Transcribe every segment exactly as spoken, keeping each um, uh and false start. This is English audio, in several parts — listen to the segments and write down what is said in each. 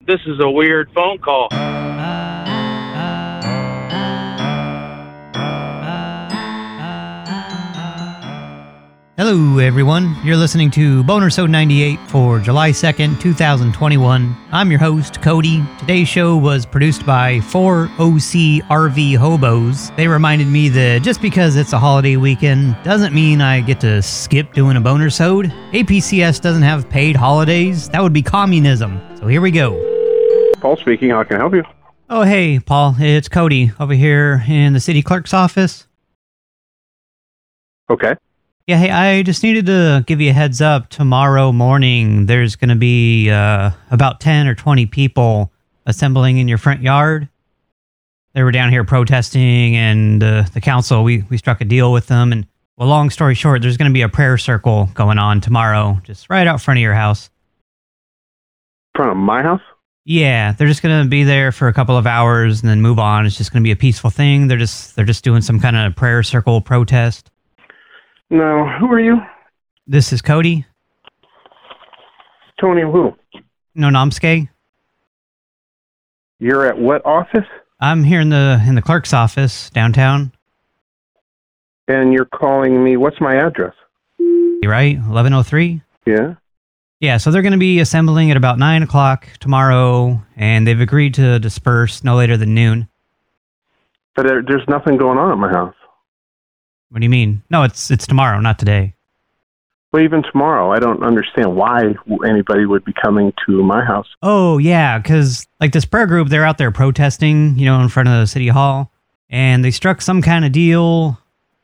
This is a weird phone call. Hello, everyone. You're listening to Bonersode ninety-eight for July second, two thousand twenty-one. I'm your host, Cody. Today's show was produced by four O C R V hobos. They reminded me that just because it's a holiday weekend doesn't mean I get to skip doing a Bonersode. A P C S doesn't have paid holidays. That would be communism. So here we go. Paul speaking. How can I help you? Oh, hey, Paul. It's Cody over here in the city clerk's office. Okay. Yeah, hey, I just needed to give you a heads up. Tomorrow morning, there's going to be uh, about ten or twenty people assembling in your front yard. They were down here protesting, and uh, the council, we, we struck a deal with them. And, well, long story short, there's going to be a prayer circle going on tomorrow, just right out front of your house. In front of my house? Yeah, they're just going to be there for a couple of hours and then move on. It's just going to be a peaceful thing. They're just they're just doing some kind of prayer circle protest. No, who are you? This is Cody. Tony who? No, Nomske. You're at what office? I'm here in the in the clerk's office downtown. And you're calling me, what's my address? You right? eleven oh three? Yeah. Yeah, so they're going to be assembling at about nine o'clock tomorrow, and they've agreed to disperse no later than noon. But there, there's nothing going on at my house. What do you mean? No, it's it's tomorrow, not today. Well, even tomorrow, I don't understand why anybody would be coming to my house. Oh, yeah, because like this prayer group, they're out there protesting, you know, in front of the city hall, and they struck some kind of deal,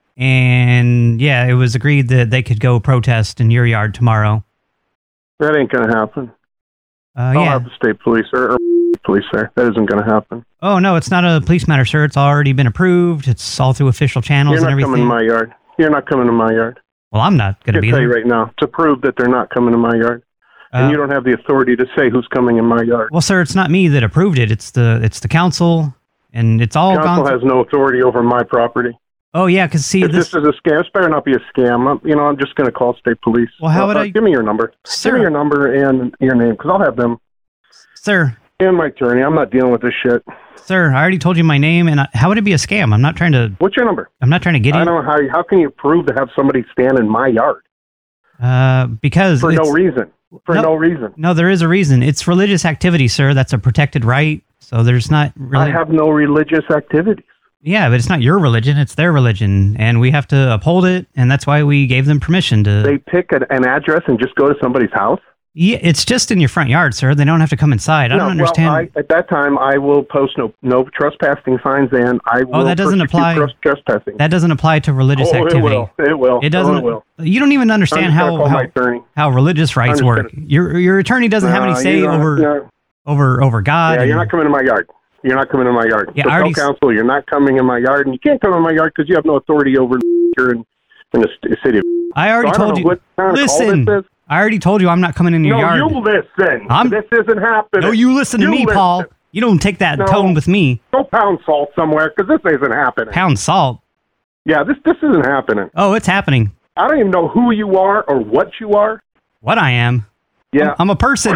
and yeah, it was agreed that they could go protest in your yard tomorrow. That ain't going to happen. Uh, I'll yeah. have the state police or, or police there. That isn't going to happen. Oh, no, it's not a police matter, sir. It's already been approved. It's all through official channels You're and everything. You're not coming to my yard. You're not coming to my yard. Well, I'm not going to be I can tell there. you right now, to prove that they're not coming to my yard. Uh, and you don't have the authority to say who's coming in my yard. Well, sir, it's not me that approved it. It's the it's the council, and it's all Council gone has no authority over my property. Oh, yeah, because see, if this... this is a scam, this better not be a scam. I'm, you know, I'm just going to call state police. Well, how uh, would uh, I... Give me your number. Sir. Give me your number and your name, because I'll have them. Sir. And my attorney. I'm not dealing with this shit. Sir, I already told you my name, and I, how would it be a scam? I'm not trying to... What's your number? I'm not trying to get I you... don't know how, how can you prove to have somebody stand in my yard? Uh, because... For no reason. For no, no reason. No, there is a reason. It's religious activity, sir. That's a protected right. So there's not really... I have no religious activities. Yeah, but it's not your religion. It's their religion. And we have to uphold it. And that's why we gave them permission to... They pick a, an address and just go to somebody's house? Yeah, it's just in your front yard, sir. They don't have to come inside. I no, don't understand. Well, I, at that time, I will post no no trespassing signs, and I will oh, that doesn't apply. Trespassing. That doesn't apply to religious oh, activity. It will. It will. It doesn't. Oh, it will. You don't even understand how how, how religious rights work. Your your attorney doesn't no, have any say over no. over over God. Yeah, and, you're not coming to my yard. You're not coming to my yard. Yeah, so I already tell council you're not coming in my yard, and you can't come in my yard because you have no authority over here in, in the city. I already so told I you. What kind listen. Of call this is. I already told you I'm not coming in your no, yard. No, you listen. I'm, this isn't happening. No, you listen to you me, listen. Paul. You don't take that no, tone with me. Go pound salt somewhere, because this isn't happening. Pound salt? Yeah, this this isn't happening. Oh, it's happening. I don't even know who you are or what you are. What I am? Yeah. I'm, I'm a person.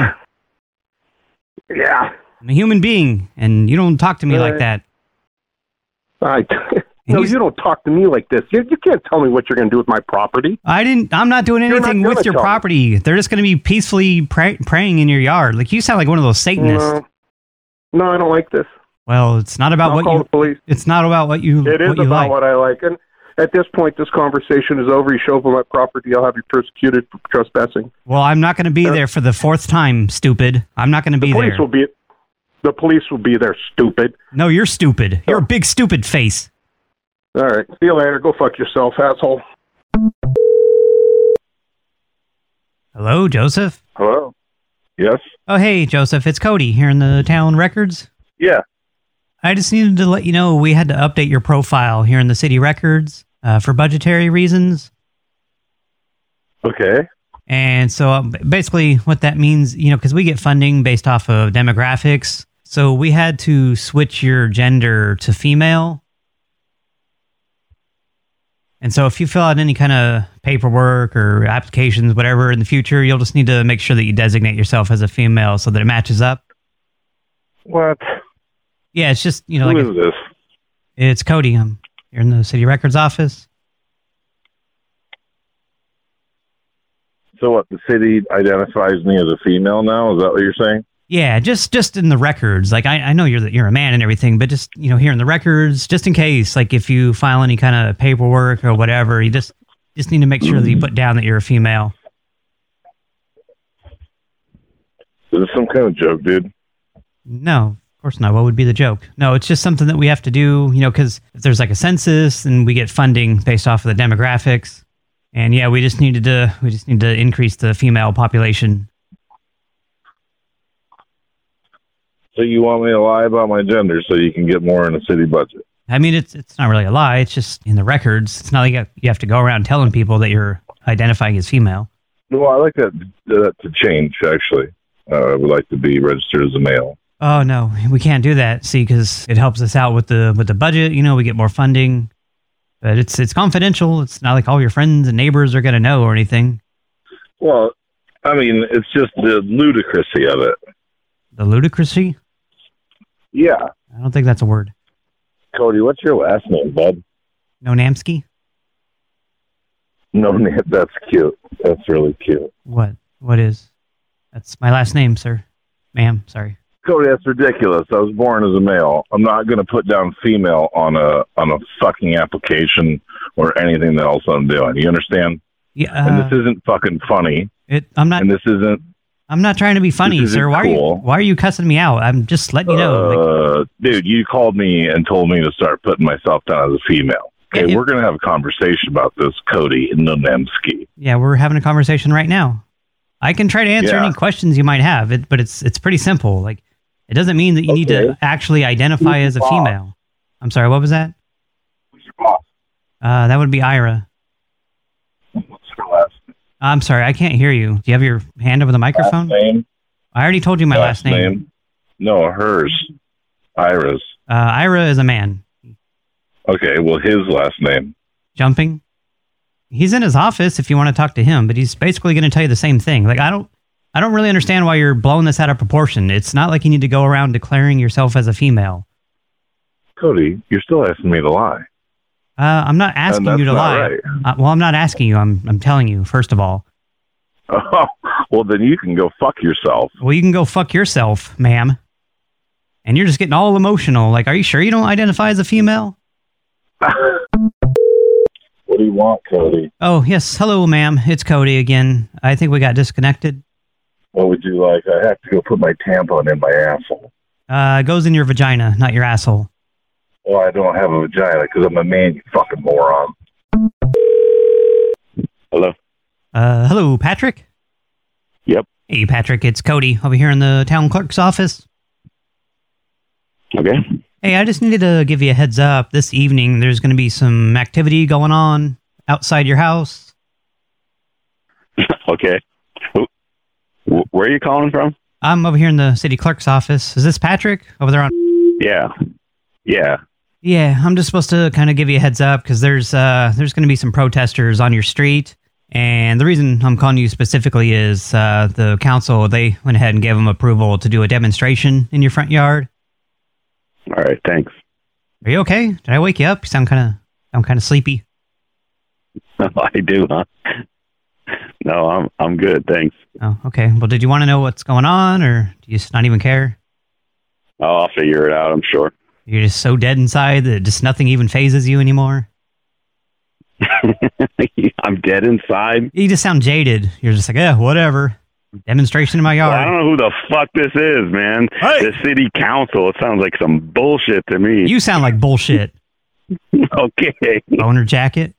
Yeah. I'm a human being, and you don't talk to me uh, like that. I... No, you don't talk to me like this. You, you can't tell me what you're going to do with my property. I didn't. I'm not doing anything not with your property. Me. They're just going to be peacefully pray, praying in your yard. Like you sound like one of those Satanists. No, no I don't like this. Well, it's not about I'll what call you. The police. It's not about what you. It is what you about like. what I like. And at this point, this conversation is over. You show up on my property, I'll have you persecuted for trespassing. Well, I'm not going to be uh, there for the fourth time. Stupid. I'm not going to be the police there. Will be. The police will be there. Stupid. No, you're stupid. You're oh. a big stupid face. All right. See you later. Go fuck yourself, asshole. Hello, Joseph? Hello? Yes? Oh, hey, Joseph. It's Cody here in the Town Records. Yeah. I just needed to let you know we had to update your profile here in the City Records uh, for budgetary reasons. Okay. And so um, basically what that means, you know, because we get funding based off of demographics, so we had to switch your gender to female. And so if you fill out any kind of paperwork or applications, whatever, in the future, you'll just need to make sure that you designate yourself as a female so that it matches up. What? Yeah, it's just, you know, Who like... is this? It's Cody. I'm here in the city records office. So what, the city identifies me as a female now? Is that what you're saying? Yeah, just just in the records. Like, I, I know you're the, you're a man and everything, but just, you know, here in the records, just in case, like, if you file any kind of paperwork or whatever, you just, just need to make sure that you put down that you're a female. Is this some kind of joke, dude? No, of course not. What would be the joke? No, it's just something that we have to do, you know, because if there's like a census and we get funding based off of the demographics, and yeah, we just needed to, we just need to increase the female population. So you want me to lie about my gender so you can get more in the city budget? I mean, it's it's not really a lie. It's just in the records. It's not like you have to go around telling people that you're identifying as female. Well, I like that, that to change, actually. Uh, I would like to be registered as a male. Oh, no, we can't do that, see, because it helps us out with the with the budget. You know, we get more funding. But it's it's confidential. It's not like all your friends and neighbors are going to know or anything. Well, I mean, it's just the ludicrousy of it. The ludicrousy? Yeah. I don't think that's a word. Cody, what's your last name, bud? No Namsky? No, that's cute. That's really cute. What? What is? That's my last name, sir. Ma'am, sorry. Cody, that's ridiculous. I was born as a male. I'm not going to put down female on a on a fucking application or anything else I'm doing. You understand? Yeah. Uh, and this isn't fucking funny. It. I'm not. And this isn't. I'm not trying to be funny, sir. Why cool. are you? Why are you cussing me out? I'm just letting you know. Uh, like, dude, you called me and told me to start putting myself down as a female. Okay, yeah, we're going to have a conversation about this, Cody Nomemski. Yeah, we're having a conversation right now. I can try to answer yeah. any questions you might have, it, but it's it's pretty simple. Like, it doesn't mean that you okay. need to actually identify as a boss? female. I'm sorry, what was that? Who's your boss? Uh, that would be Ira. What's her last name? I'm sorry, I can't hear you. Do you have your hand over the microphone? Last name? I already told you my last, last name. name. No, hers. Ira's. Uh, Ira is a man. Okay, well, his last name. Jumping? He's in his office if you want to talk to him, but he's basically going to tell you the same thing. Like, I don't I don't really understand why you're blowing this out of proportion. It's not like you need to go around declaring yourself as a female. Cody, you're still asking me to lie. Uh, I'm not asking you to lie. Right. Uh, well, I'm not asking you. I'm I'm telling you, first of all. Oh, well, then you can go fuck yourself. Well, you can go fuck yourself, ma'am. And you're just getting all emotional. Like, are you sure you don't identify as a female? What do you want, Cody? Oh, yes. Hello, ma'am. It's Cody again. I think we got disconnected. What would you like? I have to go put my tampon in my asshole. Uh, it goes in your vagina, not your asshole. Well, I don't have a vagina because I'm a man, you fucking moron. Hello? Uh, hello, Patrick? Yep. Hey, Patrick, it's Cody over here in the town clerk's office. Okay. Hey, I just needed to give you a heads up. This evening, there's going to be some activity going on outside your house. Okay. Where are you calling from? I'm over here in the city clerk's office. Is this Patrick over there on... Yeah. Yeah. Yeah, I'm just supposed to kind of give you a heads up because there's uh, there's going to be some protesters on your street. And the reason I'm calling you specifically is uh, the council, they went ahead and gave them approval to do a demonstration in your front yard. All right, thanks. Are you okay? Did I wake you up? You sound kind of sound kind of sleepy. I do, huh? No, I'm I'm good, thanks. Oh, okay. Well, did you want to know what's going on, or do you just not even care? Oh, I'll figure it out, I'm sure. You're just so dead inside that just nothing even phases you anymore? I'm dead inside? You just sound jaded. You're just like, eh, whatever. Demonstration in my yard. Well, I don't know who the fuck this is, man. Hey. The city council. It sounds like some bullshit to me. You sound like bullshit. Okay. Owner jacket.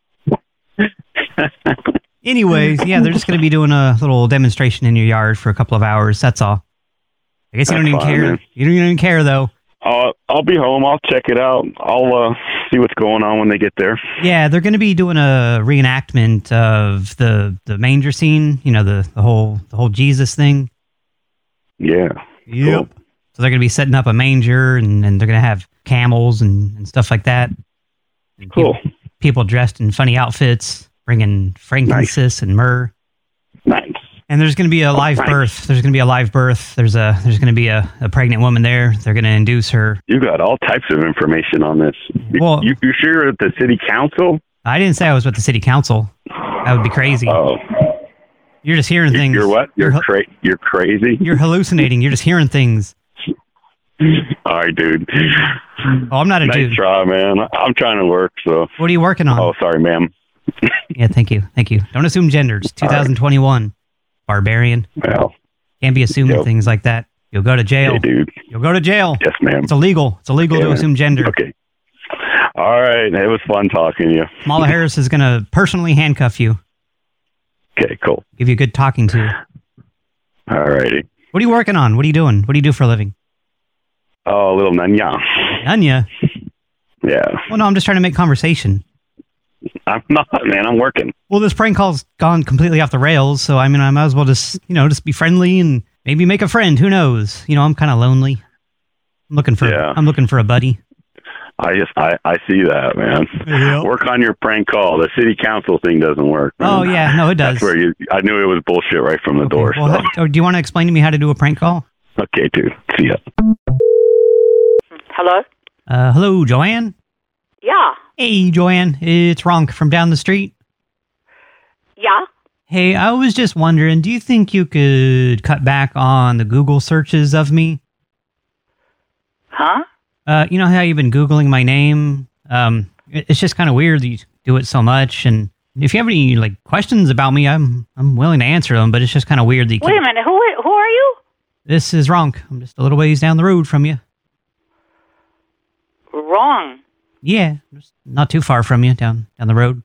Anyways, yeah, they're just going to be doing a little demonstration in your yard for a couple of hours. That's all. I guess you That's don't even fine, care. Man. You don't even care, though. Uh, I'll be home. I'll check it out. I'll uh, see what's going on when they get there. Yeah, they're going to be doing a reenactment of the the manger scene. You know, the the whole the whole Jesus thing. Yeah. Yep. Cool. So they're going to be setting up a manger, and, and they're going to have camels and, and stuff like that. And cool. People, people dressed in funny outfits, bringing frankincense nice. and myrrh. Nice. And there's going to be a live Right. birth. There's going to be a live birth. There's a there's going to be a, a pregnant woman there. They're going to induce her. You got all types of information on this. Well- you, you sure you're at the city council? I didn't say I was with the city council. That would be crazy. Oh, You're just hearing you- things. you're what? You're You're, cra- You're crazy. you're hallucinating. You're just hearing things. All right, dude. Oh, I'm not a Nice dude. try, man. I'm trying to work, so. What are you working on? Oh, sorry, ma'am. Yeah, thank you. Thank you. Don't assume genders. All right. twenty twenty-one. Barbarian. Well, Can't be assuming Yep. things like that. You'll go to jail. hey, dude. You'll go to jail. Yes, ma'am. It's illegal. It's illegal Okay, to man. assume gender. Okay. All right. It was fun talking to you. Kamala Harris is going to personally handcuff you. Okay, cool. Give you a good talking to. All righty. What are you working on? What are you doing? What do you do for a living? Oh, a little nanya. Anya. Yeah. Well, no, I'm just trying to make conversation. I'm not, man. I'm working. Well, this prank call's gone completely off the rails, so I mean, I might as well just, you know, just be friendly and maybe make a friend. Who knows? You know, I'm kind of lonely. I'm looking for, Yeah. I'm looking for a buddy. I just, I, I see that, man. Yeah. Work on your prank call. The city council thing doesn't work. man. Oh yeah, no, it does. That's where you, I knew it was bullshit right from the Okay, door. well, so. how- oh, do you want to explain to me how to do a prank call? Okay, dude. See ya. Hello? Uh, hello, Joanne. Yeah. Hey, Joanne, it's Ronk from down the street. Yeah. Hey, I was just wondering, do you think you could cut back on the Google searches of me? Huh? Uh, you know how you've been Googling my name? Um, it- it's just kind of weird that you do it so much, and if you have any, like, questions about me, I'm I'm willing to answer them, but it's just kind of weird that you Wait a keep- minute. Who who are you? This is Ronk. I'm just a little ways down the road from you. Wrong. Yeah, just not too far from you, down down the road.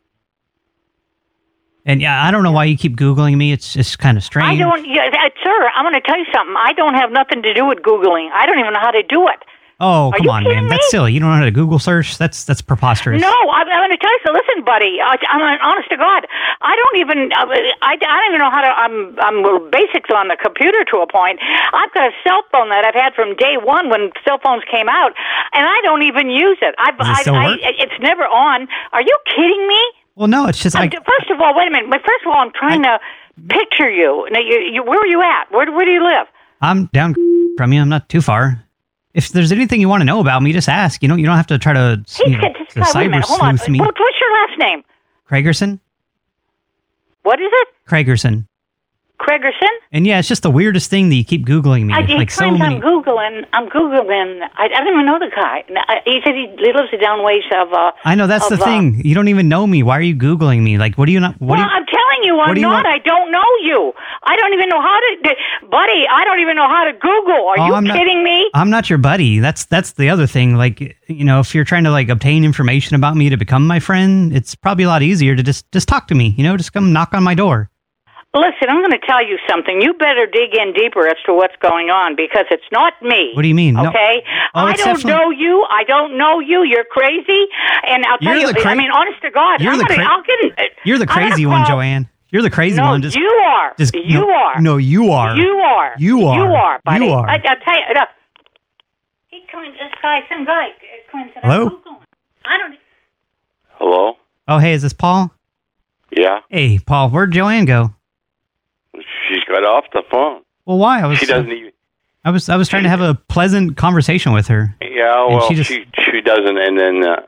And yeah, I don't know why you keep Googling me. It's just kind of strange. I don't, yeah, uh, sir, I'm going to tell you something. I don't have nothing to do with Googling. I don't even know how to do it. Oh, Are come you on, kidding man. me? That's silly. You don't know how to Google search? That's that's preposterous. No, I'm, I'm going to tell you. So listen, buddy. I, I'm an honest to God. I don't even. I, I don't even know how to. I'm. I'm basics on the computer to a point. I've got a cell phone that I've had from day one when cell phones came out, and I don't even use it. I've, Does it I, still I, work? It's never on. Are you kidding me? Well, no, it's just I'm- like First of all, wait a minute. But First of all, I'm trying to picture you. Now, you, you. Where are you at? Where Where do you live? I'm down from you. I'm not too far. If there's anything you want to know about me, just ask. You know, you don't have to try to, Hey, you know, this to guy, wait a cyber minute. Hold on. sleuth me. What, what's your last name? Craigerson? What is it? Craigerson. Craigerson? And yeah, it's just the weirdest thing that you keep Googling me. I, like so times many. I'm Googling. I'm Googling. I, I don't even know the guy. I, he said he, he lives down ways of. Uh, I know, that's of, the uh, thing. You don't even know me. Why are you Googling me? Like, what do you not... What well, do you, I'm telling you, what I'm do you not. want- I don't know you. I don't even know how to. Buddy, I don't even know how to Google. Are Oh, you I'm not- kidding me? I'm not your buddy. That's that's the other thing. Like, you know, if you're trying to like obtain information about me to become my friend, it's probably a lot easier to just just talk to me. You know, just come knock on my door. Listen, I'm going to tell you something. You better dig in deeper as to what's going on because it's not me. What do you mean? No. Okay? Oh, I it's don't definitely- know you. I don't know you. You're crazy. And I'll tell You're you, the cra- I mean, honest to God, You're I'm the gonna, cra- I'll get uh, You're the I'm gonna crazy one, call- Joanne. You're the crazy No, one. Just, you are. just you no, are. No, you are. You are. You are. You are, buddy. You are. I, I'll tell you. Look, he comes, this guy, some guy comes and Hello? I'm Googling. I don't. Hello? Oh, hey, is this Paul? Yeah. Hey, Paul, where'd Joanne go? She's got off the phone. Well, why? I was. She doesn't even. I was. I was trying to have a pleasant conversation with her. Yeah, And well, she she, just- she doesn't. And then, uh,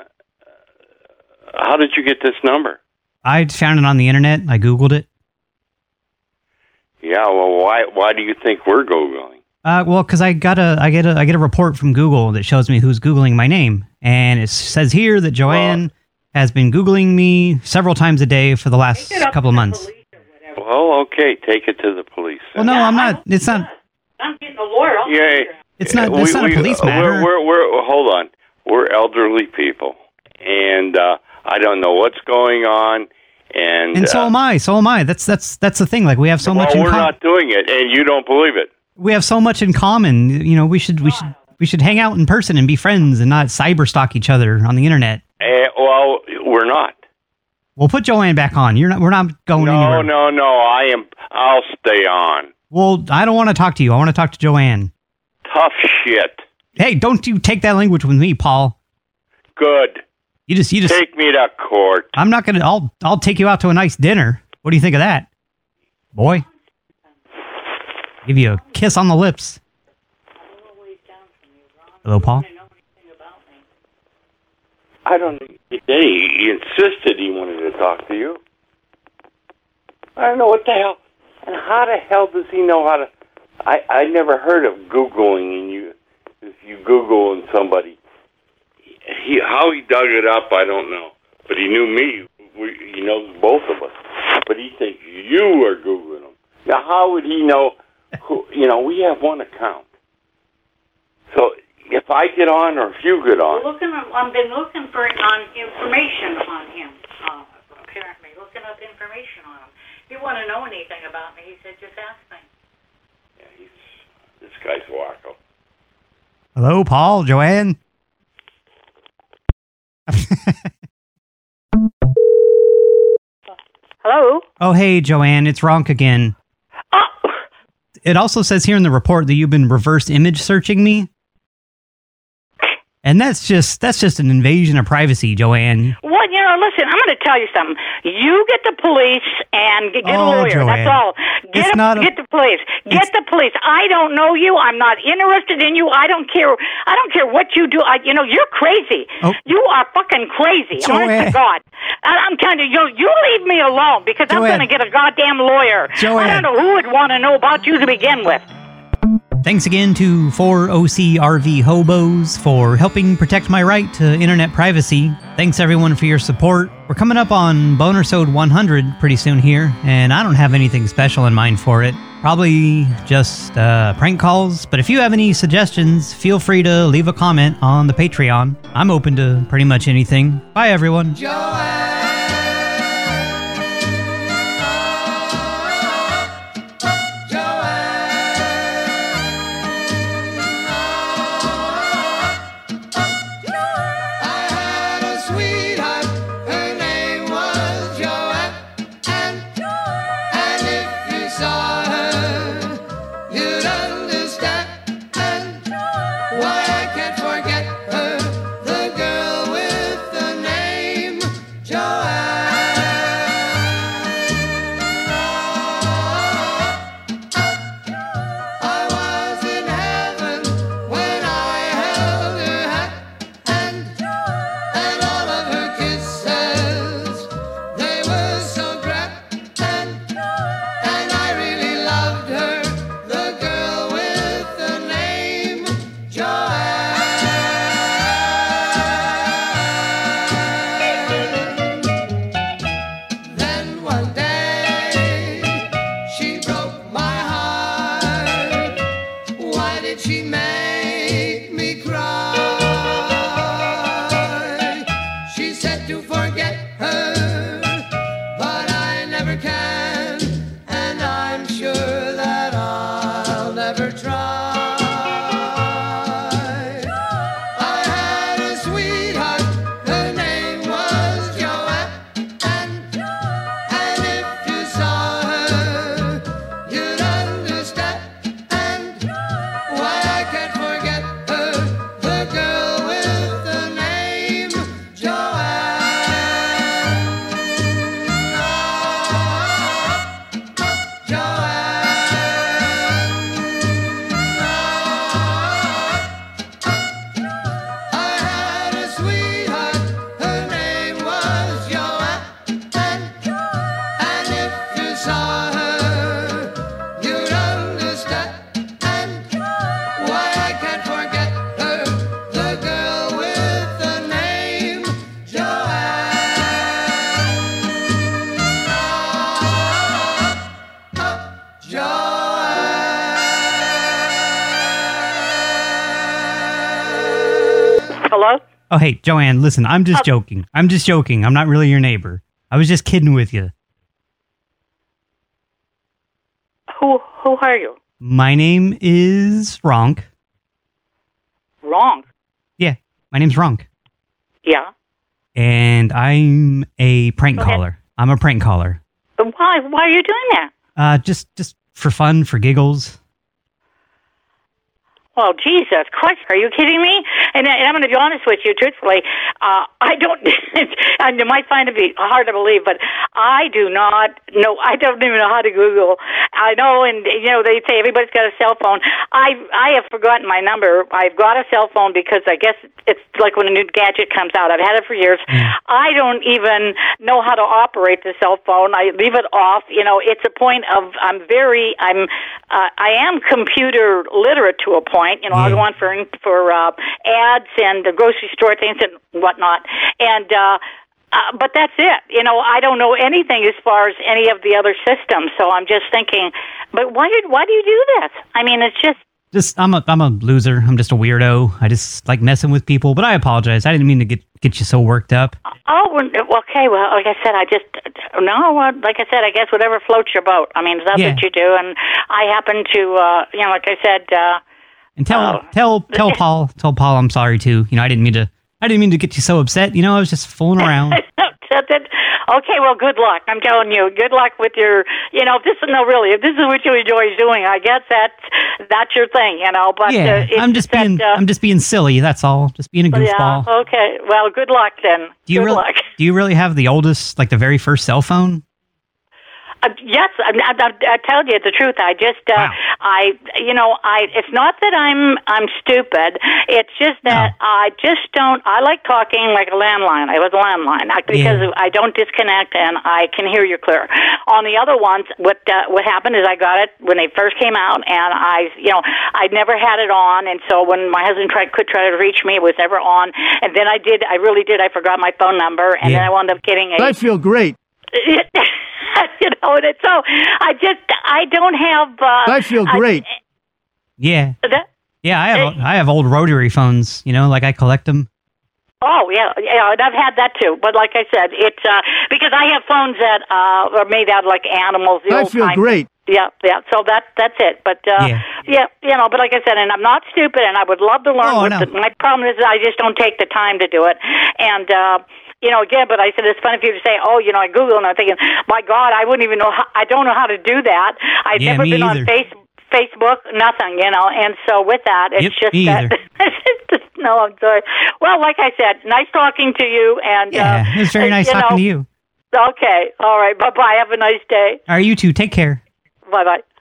how did you get this number? I found it on the internet. I Googled it. Yeah, well, why why do you think we're Googling? Uh, well, because I got a, I get a, I get a report from Google that shows me who's Googling my name, and it says here that Joanne has been Googling me several times a day for the last Take it up couple to of the months. police or whatever. Well, okay, take it to the police. Well, no, Yeah, I'm I not. hope It's he not. does. I'm getting a lawyer. I'll Yeah, figure it out. It's not. We- It's not a we- police uh, matter. We're, we're, we're, hold on. We're elderly people, and uh, I don't know what's going on. And, And so uh, am I. So am I. That's that's that's the thing. Like we have so well, much in we're common. not doing it, and you don't believe it. We have so much in common. You know, we should we should we should hang out in person and be friends and not cyber stalk each other on the internet. Uh, well, we're not. We'll put Joanne back on. You're not. We're not going No, anywhere. no, no. I am. I'll stay on. Well, I don't want to talk to you. I want to talk to Joanne. Tough shit. Hey, don't you take that language with me, Paul. Good. You just you just. Take me to court. I'm not gonna. I'll I'll take you out to a nice dinner. What do you think of that, boy? Give you a kiss on the lips. Hello, Paul? I don't know. He did. He insisted he wanted to talk to you. I don't know what the hell. And how the hell does he know how to... I, I never heard of Googling, and you, if you Google and somebody... He, how he dug it up, I don't know. But he knew me. We, he knows both of us. But he thinks you are Googling him. Now, how would he know who... You know, we have one account. So... If I get on or if you get on. Well, looking, I've been looking for on information on him, uh, apparently. Looking up information on him. If you want to know anything about me, he said, just ask me. Yeah, he's, this guy's wacko. Hello, Paul, Joanne. Hello? Oh, hey, Joanne, it's Ronk again. Oh. It also says here in the report that you've been reverse image searching me. And that's just that's just an invasion of privacy, Joanne. Well, you know, listen, I'm going to tell you something. You get the police and get, get Oh, a lawyer. Joanne. That's all. Get, It's a, not a- get the police. Get the police. I don't know you. I'm not interested in you. I don't care. I don't care what you do. I, you know, you're crazy. Oh. You are fucking crazy. Joanne. Honest to God. I, I'm kind of you. You leave me alone because I'm Joanne. going to get a goddamn lawyer. Joanne. I don't know who would want to know about you to begin with. Thanks again to four O C R V Hobos for helping protect my right to internet privacy. Thanks everyone for your support. We're coming up on Bonersode one hundred pretty soon here, and I don't have anything special in mind for it. Probably just uh, prank calls, but if you have any suggestions, feel free to leave a comment on the Patreon. I'm open to pretty much anything. Bye everyone. Hello? Oh, hey, Joanne, listen, I'm just joking. I'm just joking. I'm not really your neighbor. I was just kidding with you. Who who are you? My name is Ronk. Wrong. Yeah, my name's Ronk. Yeah. And I'm a prank Okay. caller. I'm a prank caller. But why? Why are you doing that? Uh, just, just for fun, for giggles. Well, Jesus Christ, are you kidding me? And, and I'm going to be honest with you, truthfully. Uh, I don't, and you might find it be hard to believe, but I do not know, I don't even know how to Google. I know, and, you know, they say everybody's got a cell phone. I I have forgotten my number. I've got a cell phone because I guess it's like when a new gadget comes out. I've had it for years. Mm. I don't even know how to operate the cell phone. I leave it off. You know, it's a point of, I'm very, I'm, uh, I am computer literate to a point. You know, mm. I'll go on for, for uh, ads and the grocery store things and whatnot. And, uh, uh, but that's it. You know, I don't know anything as far as any of the other systems. So I'm just thinking, but why did, why do you do this? I mean, it's just, Just, I'm a, I'm a loser. I'm just a weirdo. I just like messing with people, but I apologize. I didn't mean to get, get you so worked up. Oh, okay. Well, like I said, I just, no, uh, like I said, I guess whatever floats your boat. I mean, that's yeah. what you do. And I happen to, uh, you know, like I said, uh, and tell, uh, tell, tell Paul, tell Paul I'm sorry too. You know, I didn't mean to, I didn't mean to get you so upset. You know, I was just fooling around. Okay, well, good luck. I'm telling you, good luck with your, you know, if this is, no, really, if this is what you enjoy doing, I guess that's, that's your thing, you know, but. Yeah, uh, I'm just that, being, uh, I'm just being silly, that's all. Just being a goofball. Yeah, okay. Well, good luck then. Do you good really, luck. Do you really have the oldest, like the very first cell phone? Uh, yes, I, I, I tell you the truth. I just, uh, wow. I, you know, I. It's not that I'm, I'm stupid. It's just that no. I just don't. I like talking like a landline. I was a landline I, because yeah. I don't disconnect and I can hear you clear. On the other ones, what uh, what happened is I got it when they first came out, and I, you know, I'd never had it on, and so when my husband tried could try to reach me, it was never on. And then I did. I really did. I forgot my phone number, and yeah. then I wound up getting a. I feel great. You know, and it's so I just I don't have. Uh, I feel great. I, yeah, that, yeah. I have it, I have old rotary phones. You know, like I collect them. Oh yeah, yeah. And I've had that too. But like I said, it's uh, because I have phones that uh, are made out of like animals. The I old feel time. great. Yeah, yeah. So that that's it. But uh, yeah. yeah, you know. But like I said, and I'm not stupid, and I would love to learn. Oh, what no. the, my problem is, I just don't take the time to do it, and. Uh, You know, again, but I said it's funny for you to say, oh, you know, I Google, and I'm thinking, my God, I wouldn't even know, how, I don't know how to do that. I've yeah, never been either. on face, Facebook, nothing, you know, and so with that, it's yep, just me that, just, no, I'm sorry. Well, like I said, nice talking to you, and yeah, uh, it was very nice you talking know, to you. Okay, all right, bye-bye, have a nice day. All right, you too, take care. Bye-bye.